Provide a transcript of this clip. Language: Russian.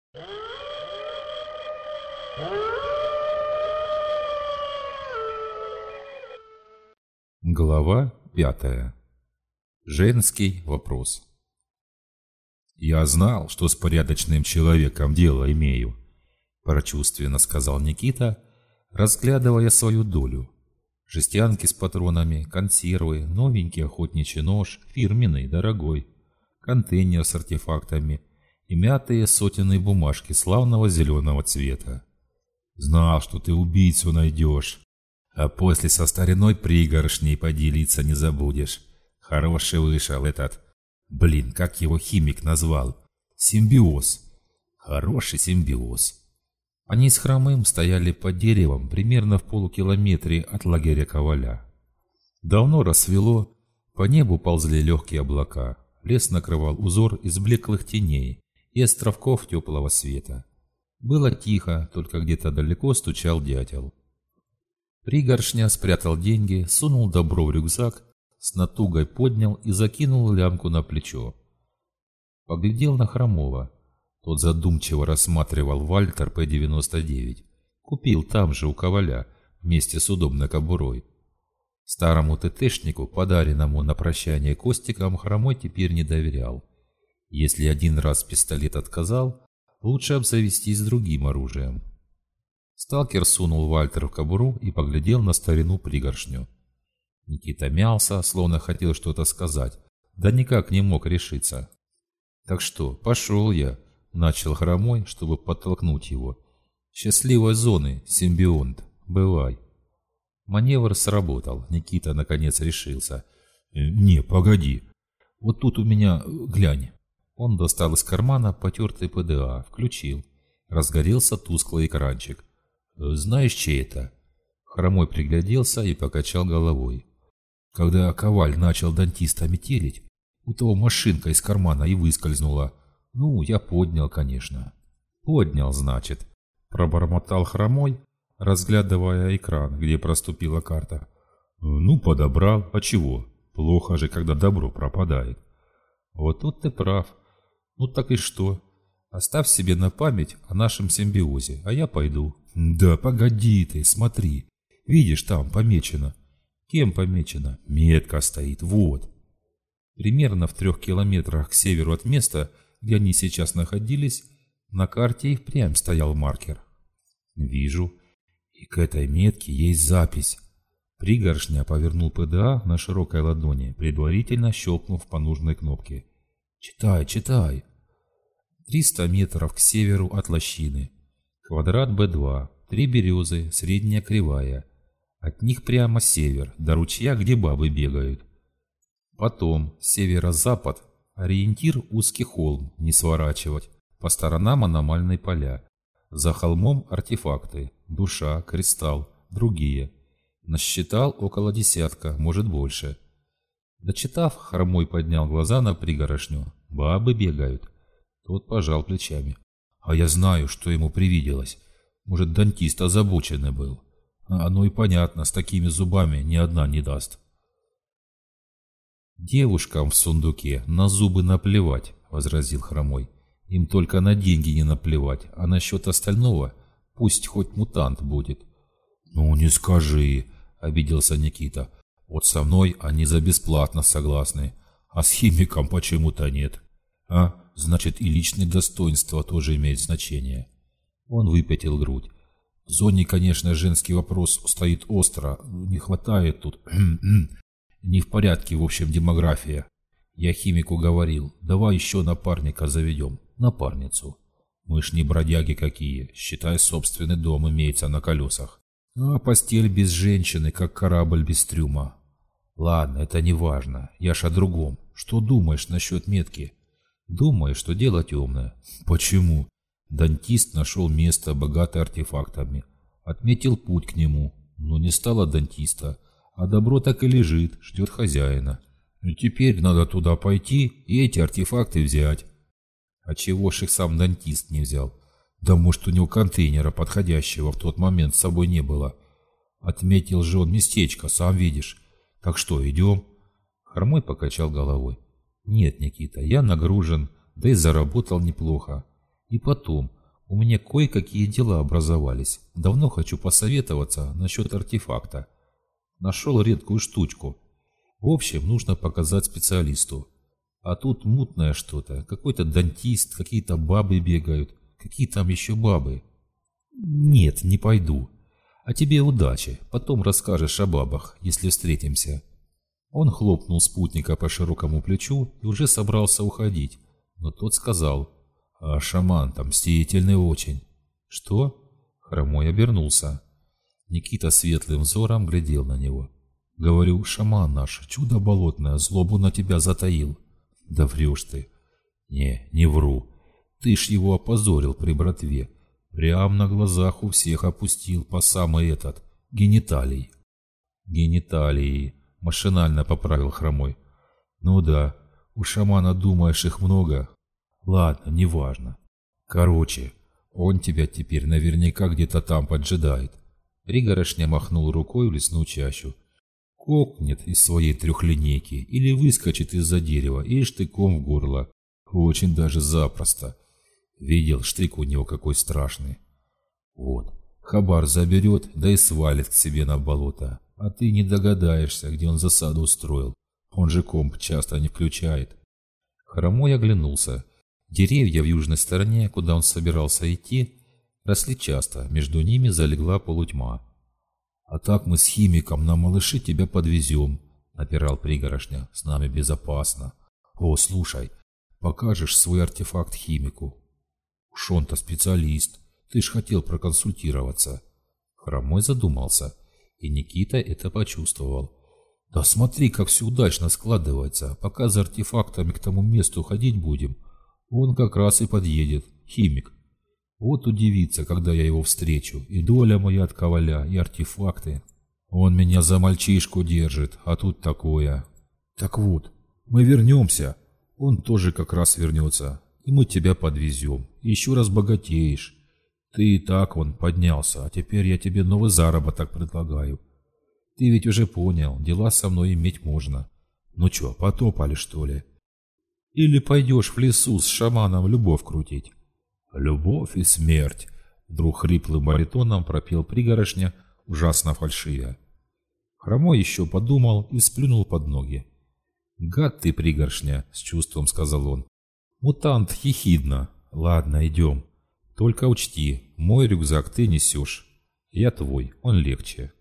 Глава 5. Женский вопрос. «Я знал, что с порядочным человеком дело имею», – прочувственно сказал Никита, разглядывая свою долю. Жестянки с патронами, консервы, новенький охотничий нож, фирменный, дорогой, контейнер с артефактами и мятые сотенные бумажки славного зеленого цвета. «Знал, что ты убийцу найдешь, а после со стариной пригоршней поделиться не забудешь. Хороший вышел этот, как его химик назвал, симбиоз. Хороший симбиоз». Они с Хромым стояли под деревом примерно в полукилометре от лагеря Коваля. Давно рассвело, по небу ползли легкие облака, лес накрывал узор из блеклых теней и островков теплого света. Было тихо, только где-то далеко стучал дятел. Пригоршня спрятал деньги, сунул добро в рюкзак, с натугой поднял и закинул лямку на плечо. Поглядел на Хромова. Тот задумчиво рассматривал Вальтер П-99. Купил там же у Коваля, вместе с удобной кобурой. Старому ТТшнику, подаренному на прощание Костиком, Хромой теперь не доверял. Если один раз пистолет отказал, лучше обзавестись другим оружием. Сталкер сунул Вальтер в кобуру и поглядел на старину пригоршню. Никита мялся, словно хотел что-то сказать, да никак не мог решиться. «Так что, пошел я», — начал Хромой, чтобы подтолкнуть его. «Счастливой зоны, симбионт, бывай». Маневр сработал, Никита наконец решился. «Не, погоди, вот тут у меня, глянь». Он достал из кармана потертый ПДА, включил. Разгорелся тусклый экранчик. «Знаешь, чей это?» Хромой пригляделся и покачал головой. «Когда Коваль начал дантиста метелить, у того машинка из кармана и выскользнула. Ну, я поднял, конечно». «Поднял, значит», — пробормотал Хромой, разглядывая экран, где проступила карта. «Ну, подобрал. А чего? Плохо же, когда добро пропадает». «Вот тут ты прав. Ну так и что? Оставь себе на память о нашем симбиозе, а я пойду». «Да погоди ты, смотри. Видишь, там помечено». «Кем помечено?» «Метка стоит, вот». Примерно в 3 километрах к северу от места, где они сейчас находились, на карте и впрямь стоял маркер. «Вижу. И к этой метке есть запись». Пригоршня повернул ПДА на широкой ладони, предварительно щелкнув по нужной кнопке. «Читай, читай». 300 метров к северу от лощины. Квадрат Б2, 3 березы, средняя кривая. От них прямо север, до ручья, где бабы бегают. Потом северо-запад, ориентир узкий холм, не сворачивать. По сторонам аномальные поля. За холмом артефакты, душа, кристалл, другие. Насчитал около 10, может больше. Дочитав, Хромой поднял глаза на пригорошню. Бабы бегают. Тот пожал плечами. А я знаю, что ему привиделось. Может, дантист озабоченный был. А оно и понятно, с такими зубами ни одна не даст. «Девушкам в сундуке на зубы наплевать», — возразил Хромой. «Им только на деньги не наплевать, а насчет остального пусть хоть мутант будет». «Ну не скажи», — обиделся Никита. «Вот со мной они за бесплатно согласны, а с химиком почему-то нет. А, значит, и личные достоинства тоже имеют значение». Он выпятил грудь. «В зоне, конечно, женский вопрос стоит остро, не хватает тут. Не в порядке, в общем, демография. Я химику говорил, давай еще напарника заведем, напарницу. Мы ж не бродяги какие, считай, собственный дом имеется на колесах. А постель без женщины, как корабль без трюма. Ладно, это не важно, я ж о другом. Что думаешь насчет метки?» «Думаю, что дело темное». «Почему?» Дантист нашел место, богатое артефактами. Отметил путь к нему, но не стало дантиста, а добро так и лежит, ждет хозяина. И теперь надо туда пойти и эти артефакты взять. А чего ж их сам дантист не взял? Да может, у него контейнера подходящего в тот момент с собой не было. Отметил же он местечко, сам видишь. Так что, идем?» Хромой покачал головой. «Нет, Никита, я нагружен, да и заработал неплохо. И потом, У меня кое-какие дела образовались. Давно хочу посоветоваться насчет артефакта. Нашел редкую штучку. В общем, нужно показать специалисту. А тут мутное что-то. Какой-то дантист, какие-то бабы бегают. Какие там еще бабы? Нет, не пойду. А тебе удачи. Потом расскажешь о бабах, если встретимся. Он хлопнул спутника по широкому плечу и уже собрался уходить. Но тот сказал: «А шаман-то мстительный очень». «Что?» Хромой обернулся. Никита светлым взором глядел на него. «Говорю, шаман наш, чудо болотное, злобу на тебя затаил». «Да врешь ты». «Не вру. Ты ж его опозорил при братве. Прям на глазах у всех опустил по самый этот, гениталий». «Гениталии», машинально поправил Хромой. «Ну да, у шамана, думаешь, их много? Ладно, неважно. Короче, он тебя теперь наверняка где-то там поджидает». Пригорошня махнул рукой в лесную чащу. Кокнет из своей трехлинейки или выскочит из-за дерева и штыком в горло. Очень даже запросто. Видел, штык у него какой страшный. Вот, хабар заберет, да и свалит к себе на болото. А ты не догадаешься, где он засаду устроил. Он же комп часто не включает. Хромой оглянулся. Деревья в южной стороне, куда он собирался идти, росли часто, между ними залегла полутьма. «А так мы с химиком на малыши тебя подвезем», — напирал Пригорошня. «С нами безопасно. О, слушай, покажешь свой артефакт химику?» «Уж он-то специалист. Ты ж хотел проконсультироваться». Хромой задумался, и Никита это почувствовал. «Да смотри, как все удачно складывается. Пока за артефактами к тому месту ходить будем, он как раз и подъедет, химик. Вот удивится, когда я его встречу, и доля моя от коваля, и артефакты. Он меня за мальчишку держит, а тут такое. Так вот, мы вернемся, он тоже как раз вернется, и мы тебя подвезем, и еще раз богатеешь. Ты и так вон поднялся, а теперь я тебе новый заработок предлагаю. Ты ведь уже понял, дела со мной иметь можно. Ну чё, потопали что ли? Или пойдешь в лесу с шаманом любовь крутить?» «Любовь и смерть», — вдруг хриплым баритоном пропел Пригорошня, ужасно фальшивя. Хромой еще подумал и сплюнул под ноги. «Гад ты, Пригорошня», — с чувством сказал он. «Мутант хихидно. Ладно, идем. Только учти, мой рюкзак ты несешь. Я твой, он легче».